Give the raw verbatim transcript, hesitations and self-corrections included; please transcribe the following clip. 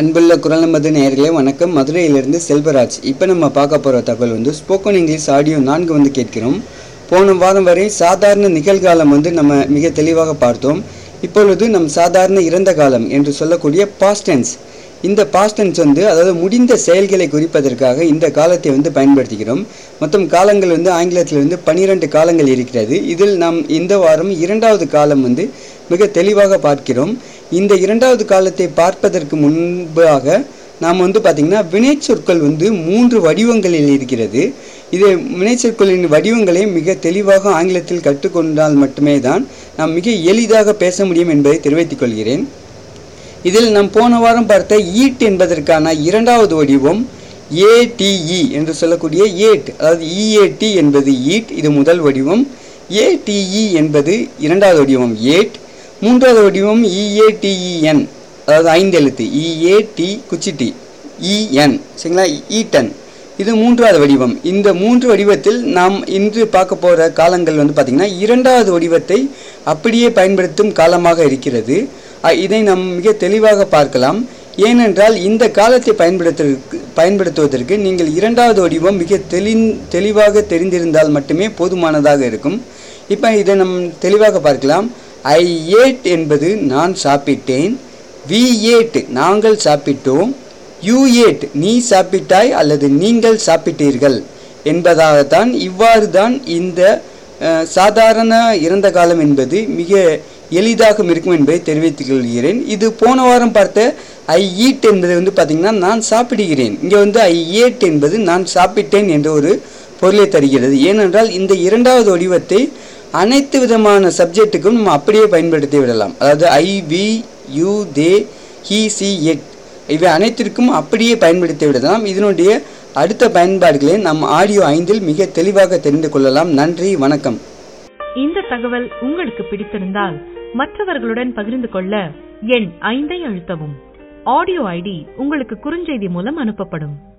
அன்புள்ள குரல் நமது நேயர்களே வணக்கம். மதுரையிலிருந்து செல்வராஜ். இப்போ நம்ம பார்க்க போகிற தகவல் வந்து ஸ்போக்கன் இங்கிலீஷ் ஆடியோ நான்கு வந்து கேட்கிறோம். போன வாரம் வரை சாதாரண நிகழ்காலம் வந்து நம்ம மிக தெளிவாக பார்த்தோம். இப்பொழுது நம் சாதாரண இறந்த காலம் என்று சொல்லக்கூடிய பாஸ்ட் டென்ஸ். இந்த பாஸ்ட் டென்ஸ் வந்து அதாவது முடிந்த செயல்களை குறிப்பதற்காக இந்த காலத்தை வந்து பயன்படுத்துகிறோம். மொத்தம் காலங்கள் வந்து ஆங்கிலத்தில் வந்து பனிரெண்டு காலங்கள் இருக்கிறது. இதில் நாம் இந்த வாரம் இரண்டாவது காலம் வந்து மிக தெளிவாக பார்க்கிறோம். இந்த இரண்டாவது காலத்தை பார்ப்பதற்கு முன்பாக நாம் வந்து பார்த்திங்கன்னா வினைச்சொற்கள் வந்து மூன்று வடிவங்களில் இருக்கிறது. இது வினைச்சொற்களின் வடிவங்களை மிக தெளிவாக ஆங்கிலத்தில் கற்றுக்கொண்டால் மட்டுமே தான் நாம் மிக எளிதாக பேச முடியும் என்பதை தெரிவித்துக் கொள்கிறேன். இதில் நாம் போன வாரம் பார்த்த ஈட் என்பதற்கான இரண்டாவது வடிவம் ஏடிஇ என்று சொல்லக்கூடிய ஏட், அதாவது இஏடி என்பது ஈட், இது முதல் வடிவம். ஏடிஇ என்பது இரண்டாவது வடிவம் ஏட். மூன்றாவது வடிவம் இஏடிஇஎன், அதாவது ஐந்து எழுத்து இஏடி குச்சிட்டி இஎன், சரிங்களா, ஈட்டன், இது மூன்றாவது வடிவம். இந்த மூன்று வடிவத்தில் நாம் இன்று பார்க்க போகிற காலங்கள் வந்து பார்த்திங்கன்னா இரண்டாவது வடிவத்தை அப்படியே பயன்படுத்தும் காலமாக இருக்கிறது. இதை நாம் மிக தெளிவாக பார்க்கலாம். ஏனென்றால் இந்த காலத்தை பயன்படுத்துவதற்கு பயன்படுத்துவதற்கு நீங்கள் இரண்டாவது வடிவம் மிக தெளி தெளிவாக தெரிந்திருந்தால் மட்டுமே போதுமானதாக இருக்கும். இப்போ இதை நம் தெளிவாக பார்க்கலாம். ஐ ஏட் என்பது நான் சாப்பிட்டேன், வி ஏட் நாங்கள் சாப்பிட்டோம், யூ ஏட் நீ சாப்பிட்டாய் அல்லது நீங்கள் சாப்பிட்டீர்கள் என்பதாகத்தான். இவ்வாறு தான் இந்த சாதாரண இறந்த காலம் என்பது மிக எளிதாக இருக்கும் என்பதை தெரிவித்துக் கொள்கிறேன். இது போன வாரம் பார்த்த ஐ ஈட் என்பது வந்து பார்த்திங்கன்னா நான் சாப்பிடுகிறேன். இங்கே வந்து ஐ ஏட் என்பது நான் சாப்பிட்டேன் என்ற ஒரு பொருளை தருகிறது. ஏனென்றால் இந்த இரண்டாவது வடிவத்தை அனைத்து விதமான சப்ஜெக்ட்டுக்கும் நம்ம அப்படியே பயன்படுத்தி விடலாம். அதாவது I we you they he she it இவை அனைத்திற்கும் அப்படியே பயன்படுத்தி விடலாம். இதனுடைய அடுத்த பயன்பாடுகளை நம் ஆடியோ ஐந்தில் மிக தெளிவாக தெரிந்து கொள்ளலாம். நன்றி, வணக்கம். இந்த தகவல் உங்களுக்கு பிடித்திருந்தால் மற்றவர்களுடன் பகிர்ந்து கொள்ள எண் ஐந்தை அழுத்தவும். ஆடியோ ஐடி உங்களுக்கு குறுஞ்செய்தி மூலம் அனுப்பப்படும்.